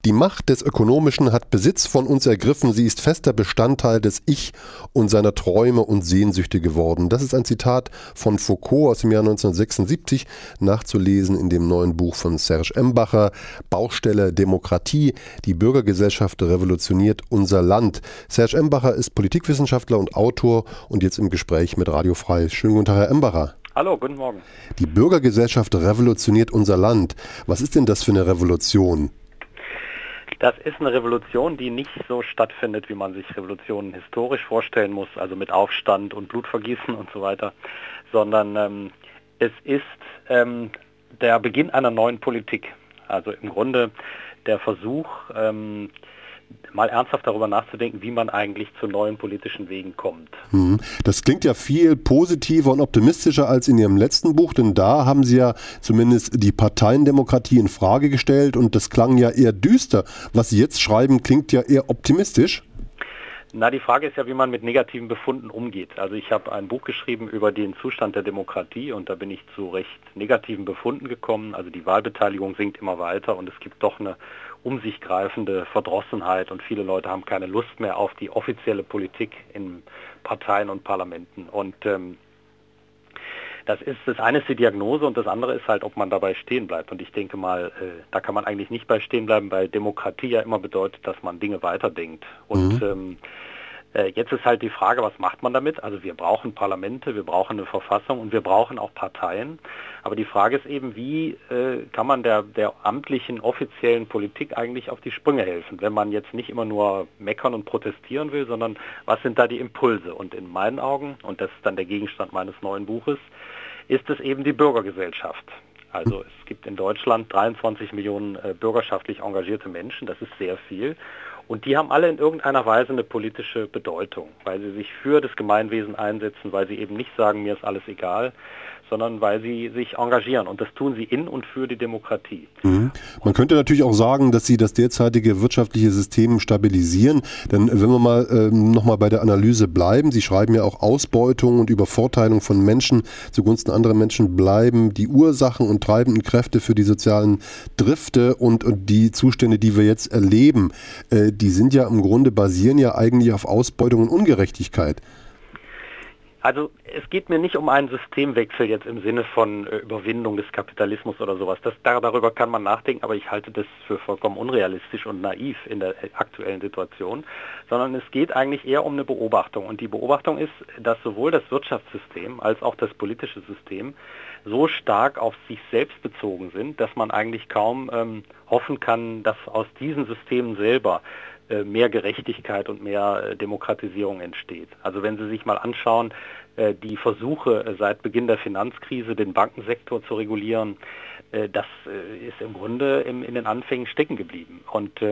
Die Macht des Ökonomischen hat Besitz von uns ergriffen. Sie ist fester Bestandteil des Ich und seiner Träume und Sehnsüchte geworden. Das ist ein Zitat von Foucault aus dem Jahr 1976, nachzulesen in dem neuen Buch von Serge Embacher, Baustelle Demokratie. Die Bürgergesellschaft revolutioniert unser Land. Serge Embacher ist Politikwissenschaftler und Autor und jetzt im Gespräch mit Radio Frei. Schönen guten Tag, Herr Embacher. Hallo, guten Morgen. Die Bürgergesellschaft revolutioniert unser Land. Was ist denn das für eine Revolution? Das ist eine Revolution, die nicht so stattfindet, wie man sich Revolutionen historisch vorstellen muss, also mit Aufstand und Blutvergießen und so weiter, sondern es ist der Beginn einer neuen Politik. Also im Grunde der Versuch, mal ernsthaft darüber nachzudenken, wie man eigentlich zu neuen politischen Wegen kommt. Das klingt ja viel positiver und optimistischer als in Ihrem letzten Buch, denn da haben Sie ja zumindest die Parteiendemokratie in Frage gestellt und das klang ja eher düster. Was Sie jetzt schreiben, klingt ja eher optimistisch. Na, die Frage ist ja, wie man mit negativen Befunden umgeht. Also ich habe ein Buch geschrieben über den Zustand der Demokratie und da bin ich zu recht negativen Befunden gekommen. Also die Wahlbeteiligung sinkt immer weiter und es gibt doch eine um sich greifende Verdrossenheit und viele Leute haben keine Lust mehr auf die offizielle Politik in Parteien und Parlamenten. Und das eine ist die Diagnose und das andere ist halt, ob man dabei stehen bleibt. Und ich denke mal, da kann man eigentlich nicht bei stehen bleiben, weil Demokratie ja immer bedeutet, dass man Dinge weiterdenkt. Und jetzt ist halt die Frage, was macht man damit? Also wir brauchen Parlamente, wir brauchen eine Verfassung und wir brauchen auch Parteien. Aber die Frage ist eben, wie kann man der amtlichen, offiziellen Politik eigentlich auf die Sprünge helfen, wenn man jetzt nicht immer nur meckern und protestieren will, sondern was sind da die Impulse? Und in meinen Augen, und das ist dann der Gegenstand meines neuen Buches, ist es eben die Bürgergesellschaft. Also es gibt in Deutschland 23 Millionen bürgerschaftlich engagierte Menschen, das ist sehr viel. Und die haben alle in irgendeiner Weise eine politische Bedeutung, weil sie sich für das Gemeinwesen einsetzen, weil sie eben nicht sagen, mir ist alles egal, sondern weil sie sich engagieren. Und das tun sie in und für die Demokratie. Man könnte natürlich auch sagen, dass sie das derzeitige wirtschaftliche System stabilisieren. Denn wenn wir mal nochmal bei der Analyse bleiben, Sie schreiben ja auch Ausbeutung und Übervorteilung von Menschen zugunsten anderer Menschen bleiben die Ursachen und treibenden Kräfte für die sozialen Drifte und die Zustände, die wir jetzt erleben. Die sind ja im Grunde, basieren ja eigentlich auf Ausbeutung und Ungerechtigkeit. Also es geht mir nicht um einen Systemwechsel jetzt im Sinne von Überwindung des Kapitalismus oder sowas. Darüber kann man nachdenken, aber ich halte das für vollkommen unrealistisch und naiv in der aktuellen Situation, sondern es geht eigentlich eher um eine Beobachtung. Und die Beobachtung ist, dass sowohl das Wirtschaftssystem als auch das politische System so stark auf sich selbst bezogen sind, dass man eigentlich kaum hoffen kann, dass aus diesen Systemen selber mehr Gerechtigkeit und mehr Demokratisierung entsteht. Also wenn Sie sich mal anschauen, die Versuche seit Beginn der Finanzkrise, den Bankensektor zu regulieren, das ist im Grunde in den Anfängen stecken geblieben.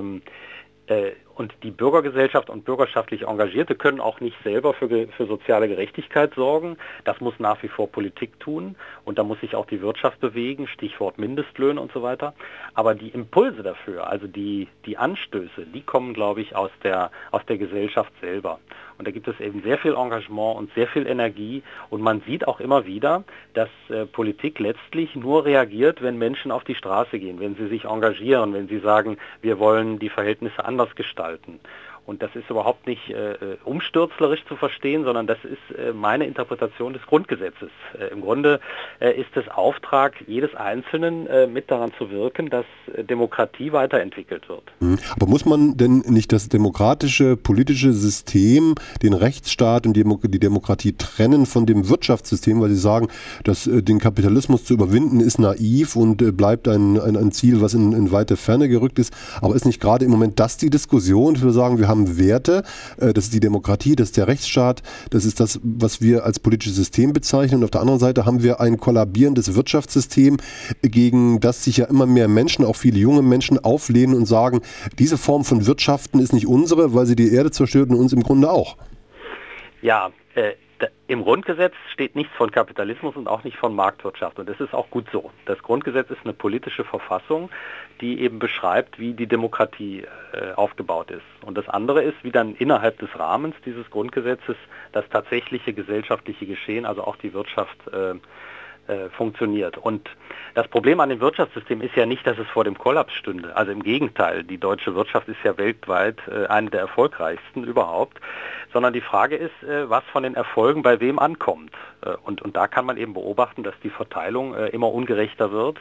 Und die Bürgergesellschaft und bürgerschaftlich Engagierte können auch nicht selber für soziale Gerechtigkeit sorgen. Das muss nach wie vor Politik tun und da muss sich auch die Wirtschaft bewegen, Stichwort Mindestlöhne und so weiter. Aber die Impulse dafür, also die Anstöße, die kommen, glaube ich, aus der Gesellschaft selber. Und da gibt es eben sehr viel Engagement und sehr viel Energie und man sieht auch immer wieder, dass Politik letztlich nur reagiert, wenn Menschen auf die Straße gehen, wenn sie sich engagieren, wenn sie sagen, wir wollen die Verhältnisse anders gestalten. Und das ist überhaupt nicht umstürzlerisch zu verstehen, sondern das ist meine Interpretation des Grundgesetzes. Im Grunde ist es Auftrag jedes Einzelnen, mit daran zu wirken, dass Demokratie weiterentwickelt wird. Aber muss man denn nicht das demokratische, politische System, den Rechtsstaat und die Demokratie trennen von dem Wirtschaftssystem, weil Sie sagen, dass den Kapitalismus zu überwinden ist naiv und bleibt ein Ziel, was in weite Ferne gerückt ist. Aber ist nicht gerade im Moment das die Diskussion, dass wir sagen, wir haben Werte, das ist die Demokratie, das ist der Rechtsstaat, das ist das, was wir als politisches System bezeichnen. Und auf der anderen Seite haben wir ein kollabierendes Wirtschaftssystem, gegen das sich ja immer mehr Menschen, auch viele junge Menschen, auflehnen und sagen, diese Form von Wirtschaften ist nicht unsere, weil sie die Erde zerstört und uns im Grunde auch. Ja, im Grundgesetz steht nichts von Kapitalismus und auch nicht von Marktwirtschaft. Und das ist auch gut so. Das Grundgesetz ist eine politische Verfassung, die eben beschreibt, wie die Demokratie aufgebaut ist. Und das andere ist, wie dann innerhalb des Rahmens dieses Grundgesetzes das tatsächliche gesellschaftliche Geschehen, also auch die Wirtschaft, funktioniert. Und das Problem an dem Wirtschaftssystem ist ja nicht, dass es vor dem Kollaps stünde. Also im Gegenteil, die deutsche Wirtschaft ist ja weltweit eine der erfolgreichsten überhaupt, sondern die Frage ist, was von den Erfolgen bei wem ankommt. Und da kann man eben beobachten, dass die Verteilung immer ungerechter wird.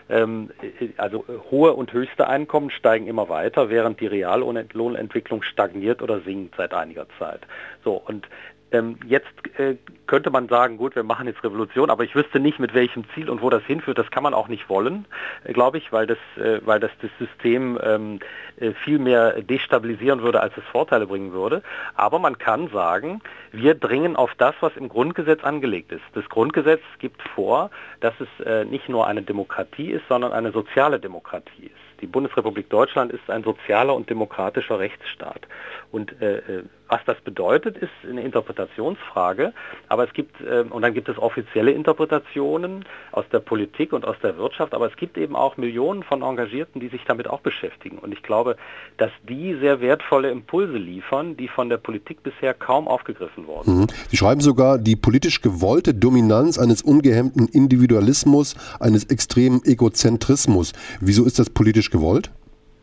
Also hohe und höchste Einkommen steigen immer weiter, während die Reallohnentwicklung stagniert oder sinkt seit einiger Zeit. So, und jetzt könnte man sagen, gut, wir machen jetzt Revolution, aber ich wüsste nicht, mit welchem Ziel und wo das hinführt. Das kann man auch nicht wollen, glaube ich, weil das System viel mehr destabilisieren würde, als es Vorteile bringen würde. Aber man kann sagen, wir dringen auf das, was im Grundgesetz angelegt ist. Das Grundgesetz gibt vor, dass es nicht nur eine Demokratie ist, sondern eine soziale Demokratie ist. Die Bundesrepublik Deutschland ist ein sozialer und demokratischer Rechtsstaat. Und was das bedeutet, ist eine Interpretationsfrage. Aber es gibt, und dann gibt es offizielle Interpretationen aus der Politik und aus der Wirtschaft. Aber es gibt eben auch Millionen von Engagierten, die sich damit auch beschäftigen. Und ich glaube, dass die sehr wertvolle Impulse liefern, die von der Politik bisher kaum aufgegriffen wurden. Sie schreiben sogar, die politisch gewollte Dominanz eines ungehemmten Individualismus, eines extremen Egozentrismus. Wieso ist das politisch gewollt?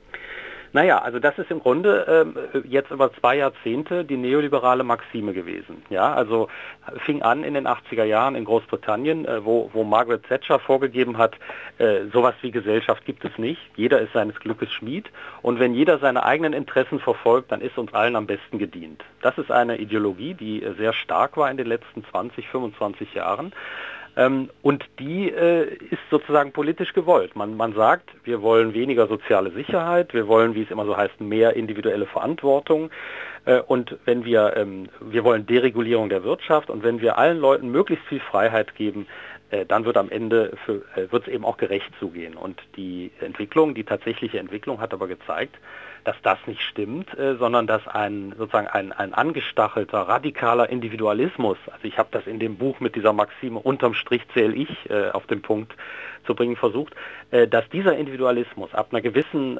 Naja, also das ist im Grunde jetzt über 2 Jahrzehnte die neoliberale Maxime gewesen. Ja, also fing an in den 80er Jahren in Großbritannien, wo Margaret Thatcher vorgegeben hat, sowas wie Gesellschaft gibt es nicht. Jeder ist seines Glückes Schmied. Und wenn jeder seine eigenen Interessen verfolgt, dann ist uns allen am besten gedient. Das ist eine Ideologie, die sehr stark war in den letzten 20, 25 Jahren. Und die ist sozusagen politisch gewollt. Man sagt, wir wollen weniger soziale Sicherheit, wir wollen, wie es immer so heißt, mehr individuelle Verantwortung. Und wenn wir wollen Deregulierung der Wirtschaft, und wenn wir allen Leuten möglichst viel Freiheit geben, dann wird am Ende wird es eben auch gerecht zugehen. Und die tatsächliche Entwicklung hat aber gezeigt, dass das nicht stimmt, sondern dass ein angestachelter, radikaler Individualismus, also ich habe das in dem Buch mit dieser Maxime unterm Strich zähle ich auf den Punkt zu bringen versucht, dass dieser Individualismus ab einer gewissen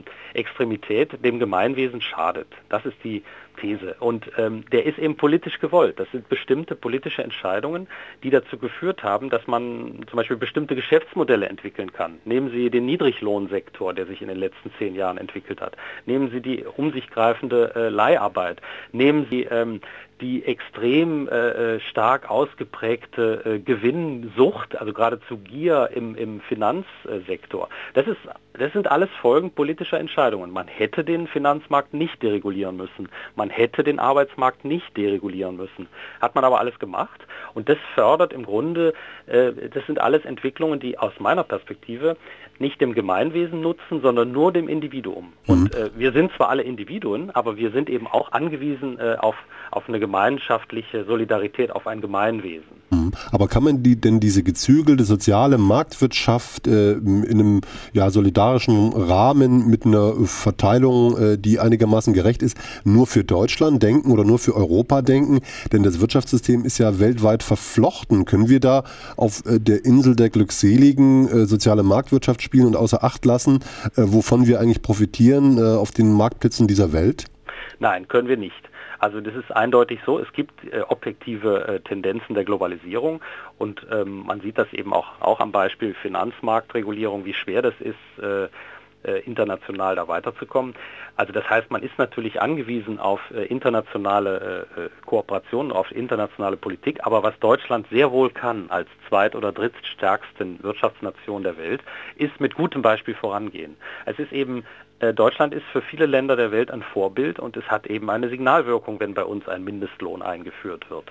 Extremität dem Gemeinwesen schadet. Das ist die These. Und der ist eben politisch gewollt. Das sind bestimmte politische Entscheidungen, die dazu geführt haben, dass man zum Beispiel bestimmte Geschäftsmodelle entwickeln kann. Nehmen Sie den Niedriglohnsektor, der sich in den letzten 10 Jahren entwickelt hat. Nehmen Sie die um sich greifende Leiharbeit. Nehmen Sie die extrem stark ausgeprägte Gewinnsucht, also geradezu Gier im Finanzsektor. Das sind alles Folgen politischer Entscheidungen. Man hätte den Finanzmarkt nicht deregulieren müssen. Man hätte den Arbeitsmarkt nicht deregulieren müssen. Hat man aber alles gemacht. Und das fördert im Grunde, das sind alles Entwicklungen, die aus meiner Perspektive nicht dem Gemeinwesen nutzen, sondern nur dem Individuum. Und wir sind zwar alle Individuen, aber wir sind eben auch angewiesen auf eine gemeinschaftliche Solidarität, auf ein Gemeinwesen. Aber kann man denn diese gezügelte soziale Marktwirtschaft in einem solidarischen Rahmen mit einer Verteilung, die einigermaßen gerecht ist, nur für Deutschland denken oder nur für Europa denken? Denn das Wirtschaftssystem ist ja weltweit verflochten. Können wir da auf der Insel der Glückseligen soziale Marktwirtschaft spielen und außer Acht lassen, wovon wir eigentlich profitieren auf den Marktplätzen dieser Welt? Nein, können wir nicht. Also das ist eindeutig so, es gibt objektive Tendenzen der Globalisierung und man sieht das eben auch am Beispiel Finanzmarktregulierung, wie schwer das ist, international da weiterzukommen. Also das heißt, man ist natürlich angewiesen auf internationale Kooperationen, auf internationale Politik, aber was Deutschland sehr wohl kann als zweit- oder drittstärksten Wirtschaftsnation der Welt, ist mit gutem Beispiel vorangehen. Es ist eben Deutschland ist für viele Länder der Welt ein Vorbild und es hat eben eine Signalwirkung, wenn bei uns ein Mindestlohn eingeführt wird.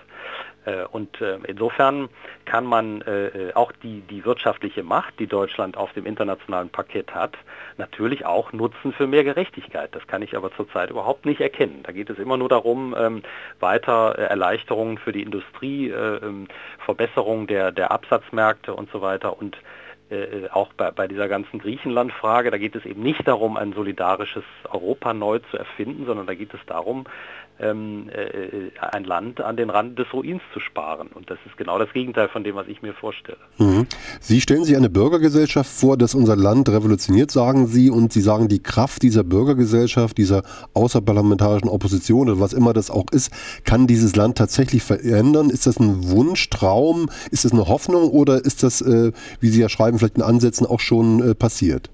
Und insofern kann man auch die wirtschaftliche Macht, die Deutschland auf dem internationalen Parkett hat, natürlich auch nutzen für mehr Gerechtigkeit. Das kann ich aber zurzeit überhaupt nicht erkennen. Da geht es immer nur darum, weiter Erleichterungen für die Industrie, Verbesserung der Absatzmärkte und so weiter. Und auch bei dieser ganzen Griechenland-Frage, da geht es eben nicht darum, ein solidarisches Europa neu zu erfinden, sondern da geht es darum, ein Land an den Rand des Ruins zu sparen. Und das ist genau das Gegenteil von dem, was ich mir vorstelle. Mhm. Sie stellen sich eine Bürgergesellschaft vor, dass unser Land revolutioniert, sagen Sie, und Sie sagen, die Kraft dieser Bürgergesellschaft, dieser außerparlamentarischen Opposition oder was immer das auch ist, kann dieses Land tatsächlich verändern? Ist das ein Wunsch, Traum? Ist das eine Hoffnung oder ist das, wie Sie ja schreiben, vielleicht in Ansätzen auch schon passiert?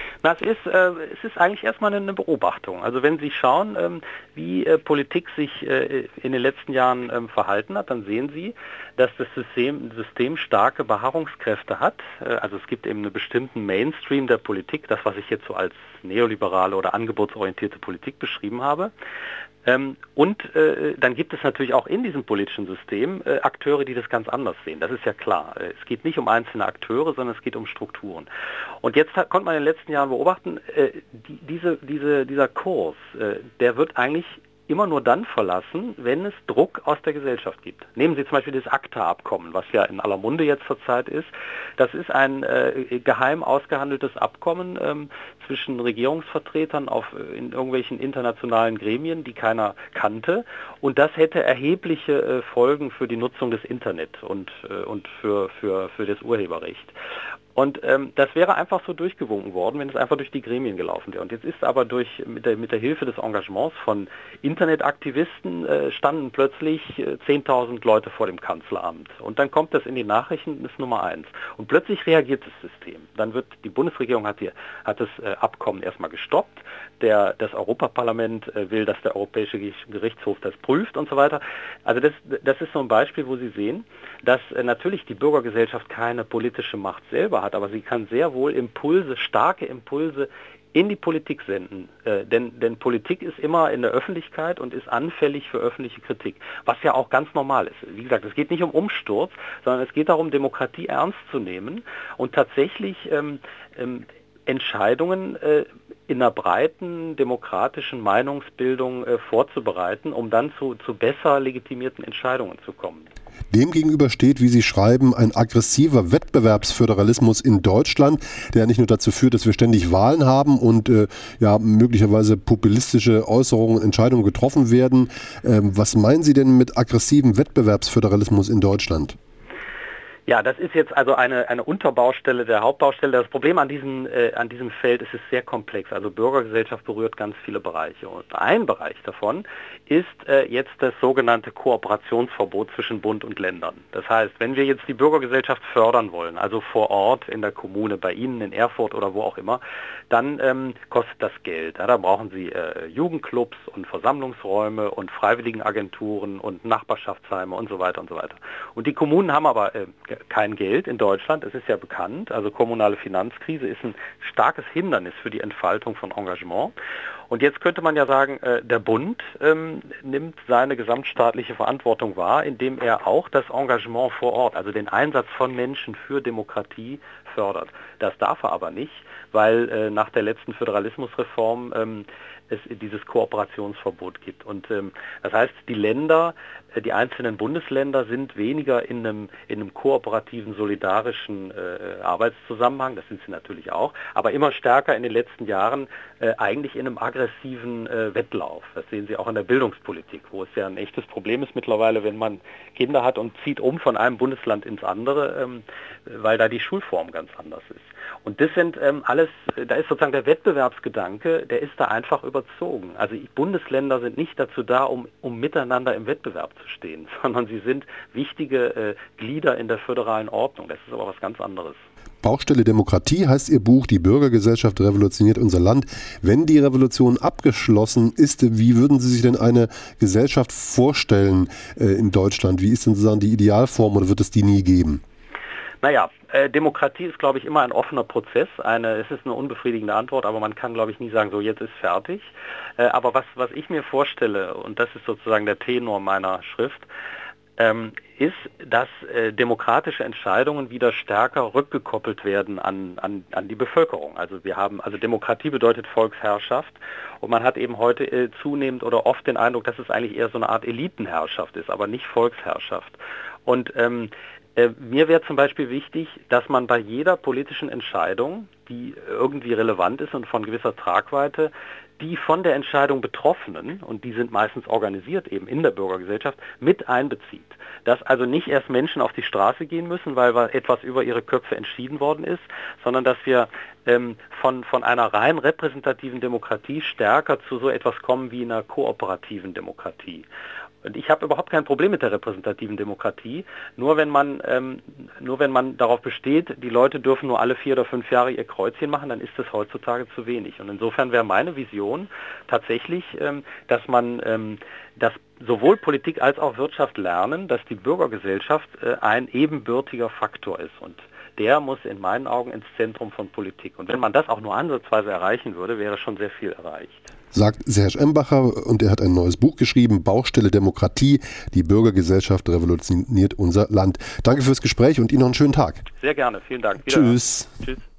Es ist eigentlich erstmal eine Beobachtung. Also wenn Sie schauen, wie Politik sich in den letzten Jahren verhalten hat, dann sehen Sie, dass das System starke Beharrungskräfte hat. Also es gibt eben einen bestimmten Mainstream der Politik, das, was ich jetzt so als neoliberale oder angebotsorientierte Politik beschrieben habe. Und dann gibt es natürlich auch in diesem politischen System Akteure, die das ganz anders sehen. Das ist ja klar. Es geht nicht um einzelne Akteure, sondern es geht um Strukturen. Und jetzt konnte man in den letzten Jahren beobachten, dieser Kurs, der wird eigentlich immer nur dann verlassen, wenn es Druck aus der Gesellschaft gibt. Nehmen Sie zum Beispiel das ACTA-Abkommen, was ja in aller Munde jetzt zurzeit ist. Das ist ein geheim ausgehandeltes Abkommen zwischen Regierungsvertretern in irgendwelchen internationalen Gremien, die keiner kannte. Und das hätte erhebliche Folgen für die Nutzung des Internet und für das Urheberrecht. Und das wäre einfach so durchgewunken worden, wenn es einfach durch die Gremien gelaufen wäre. Und jetzt ist aber mit der Hilfe des Engagements von Internetaktivisten standen plötzlich 10.000 Leute vor dem Kanzleramt. Und dann kommt das in die Nachrichten, das ist Nummer 1. Und plötzlich reagiert das System. Dann wird die Bundesregierung hat das Abkommen erstmal gestoppt. Das Europaparlament will, dass der Europäische Gerichtshof das prüft und so weiter. Also das ist so ein Beispiel, wo Sie sehen, dass natürlich die Bürgergesellschaft keine politische Macht selber hat, aber sie kann sehr wohl starke Impulse in die Politik senden. Denn Politik ist immer in der Öffentlichkeit und ist anfällig für öffentliche Kritik, was ja auch ganz normal ist. Wie gesagt, es geht nicht um Umsturz, sondern es geht darum, Demokratie ernst zu nehmen und tatsächlich Entscheidungen in einer breiten demokratischen Meinungsbildung vorzubereiten, um dann zu besser legitimierten Entscheidungen zu kommen. Demgegenüber steht, wie Sie schreiben, ein aggressiver Wettbewerbsföderalismus in Deutschland, der nicht nur dazu führt, dass wir ständig Wahlen haben und möglicherweise populistische Äußerungen, Entscheidungen getroffen werden. Was meinen Sie denn mit aggressivem Wettbewerbsföderalismus in Deutschland? Ja, das ist jetzt also eine Unterbaustelle der Hauptbaustelle. Das Problem an diesem Feld ist, es sehr komplex. Also Bürgergesellschaft berührt ganz viele Bereiche. Und ein Bereich davon ist jetzt das sogenannte Kooperationsverbot zwischen Bund und Ländern. Das heißt, wenn wir jetzt die Bürgergesellschaft fördern wollen, also vor Ort in der Kommune, bei Ihnen in Erfurt oder wo auch immer, dann kostet das Geld. Ja, da brauchen Sie Jugendclubs und Versammlungsräume und Freiwilligenagenturen und Nachbarschaftsheime und so weiter und so weiter. Und die Kommunen haben aber kein Geld in Deutschland, es ist ja bekannt, also kommunale Finanzkrise ist ein starkes Hindernis für die Entfaltung von Engagement. Und jetzt könnte man ja sagen, der Bund nimmt seine gesamtstaatliche Verantwortung wahr, indem er auch das Engagement vor Ort, also den Einsatz von Menschen für Demokratie fördert. Das darf er aber nicht, weil nach der letzten Föderalismusreform es dieses Kooperationsverbot gibt. Und das heißt, die einzelnen Bundesländer sind weniger in einem kooperativen, solidarischen Arbeitszusammenhang, das sind sie natürlich auch, aber immer stärker in den letzten Jahren eigentlich in einem aggressiven Wettlauf. Das sehen Sie auch in der Bildungspolitik, wo es ja ein echtes Problem ist mittlerweile, wenn man Kinder hat und zieht von einem Bundesland ins andere, weil da die Schulform ganz anders ist. Und das sind da ist sozusagen der Wettbewerbsgedanke, der ist da einfach überzogen. Also Bundesländer sind nicht dazu da, um miteinander im Wettbewerb zu stehen, sondern sie sind wichtige Glieder in der föderalen Ordnung. Das ist aber was ganz anderes. Baustelle Demokratie heißt Ihr Buch, die Bürgergesellschaft revolutioniert unser Land. Wenn die Revolution abgeschlossen ist, wie würden Sie sich denn eine Gesellschaft vorstellen in Deutschland? Wie ist denn sozusagen die Idealform oder wird es die nie geben? Naja, Demokratie ist, glaube ich, immer ein offener Prozess. Es ist eine unbefriedigende Antwort, aber man kann, glaube ich, nie sagen, so jetzt ist fertig. Aber was ich mir vorstelle, und das ist sozusagen der Tenor meiner Schrift, ist, dass demokratische Entscheidungen wieder stärker rückgekoppelt werden an die Bevölkerung. Also Demokratie bedeutet Volksherrschaft und man hat eben heute zunehmend oder oft den Eindruck, dass es eigentlich eher so eine Art Elitenherrschaft ist, aber nicht Volksherrschaft. Und Mir wäre zum Beispiel wichtig, dass man bei jeder politischen Entscheidung, die irgendwie relevant ist und von gewisser Tragweite, die von der Entscheidung Betroffenen, und die sind meistens organisiert eben in der Bürgergesellschaft, mit einbezieht. Dass also nicht erst Menschen auf die Straße gehen müssen, weil etwas über ihre Köpfe entschieden worden ist, sondern dass wir von einer rein repräsentativen Demokratie stärker zu so etwas kommen wie einer kooperativen Demokratie. Und ich habe überhaupt kein Problem mit der repräsentativen Demokratie, nur wenn man darauf besteht, die Leute dürfen nur alle 4 oder 5 Jahre ihr Kreuzchen machen, dann ist das heutzutage zu wenig. Und insofern wäre meine Vision tatsächlich, dass sowohl Politik als auch Wirtschaft lernen, dass die Bürgergesellschaft ein ebenbürtiger Faktor ist. Und der muss in meinen Augen ins Zentrum von Politik. Und wenn man das auch nur ansatzweise erreichen würde, wäre schon sehr viel erreicht. Sagt Serge Embacher, und er hat ein neues Buch geschrieben, Baustelle Demokratie, die Bürgergesellschaft revolutioniert unser Land. Danke fürs Gespräch und Ihnen noch einen schönen Tag. Sehr gerne, vielen Dank. Tschüss. Tschüss.